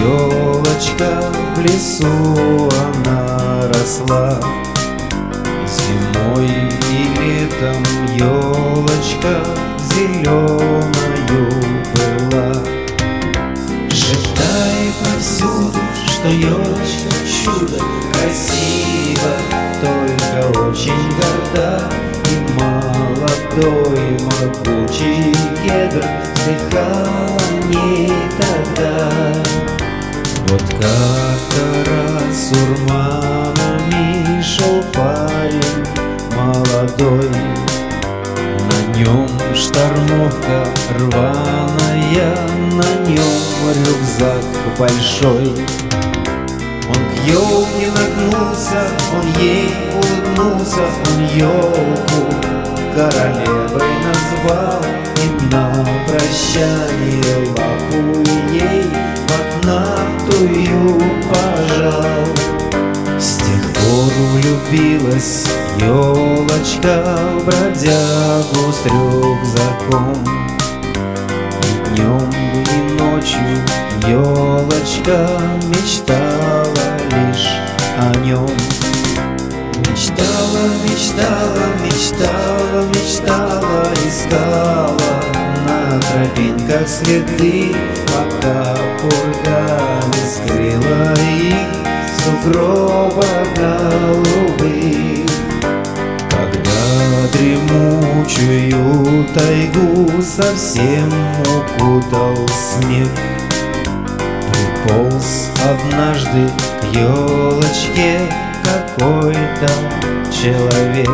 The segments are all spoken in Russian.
Елочка в лесу она росла, зимой и летом елочка зеленою была. Шептает повсюду, что елочка чудо, красиво, только очень горда. И молодой могучий кедр вздыхал о ней тогда. Вот как-то раз урманами шел парень молодой, на нем штормовка рваная, на нем рюкзак большой. Он к елке нагнулся, он ей улыбнулся, он елку королевой назвал и на прощание лапу ей мохнатую пожал. С тех пор влюбилась елочка в бродягу с рюкзаком. И днем, и ночью елочка мечтала лишь о нем. Мечтала, мечтала, мечтала, мечтала, искала на тропинках следы, пока пургами скрыла их в сугробах голубых. Когда дремучую тайгу совсем укутал снег, приполз однажды к елочке какой-то человек.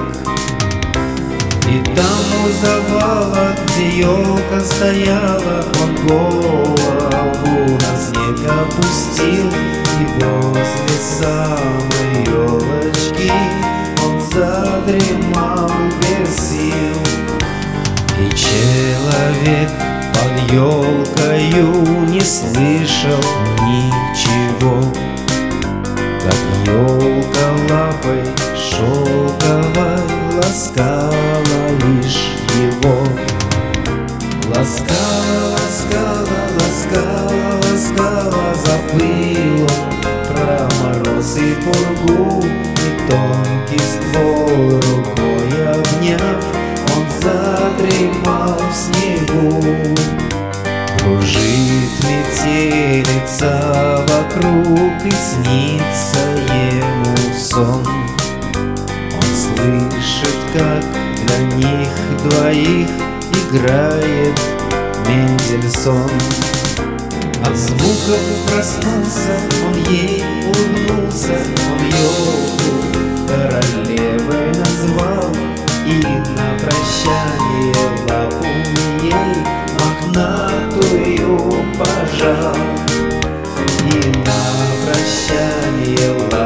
И там у завала, где елка стояла, он голову на снег опустил, и возле самой елочки он задремал без сил. И человек под елкою не слышал ничего, как елка лапой шелковой ласкала лишь его. Ласкала, ласкала, ласкала, ласкала, забыла про мороз и пургу, и тонкий ствол рукой обняв, он задремал в снегу. Кружит метелица вокруг, и снится ему сон. Он слышит, как для них двоих играет Мендельсон. От звуков проснулся, он ей улыбнулся, он елку королевой назвал и на прощание лапу ей мохнатую пожал. И на прощание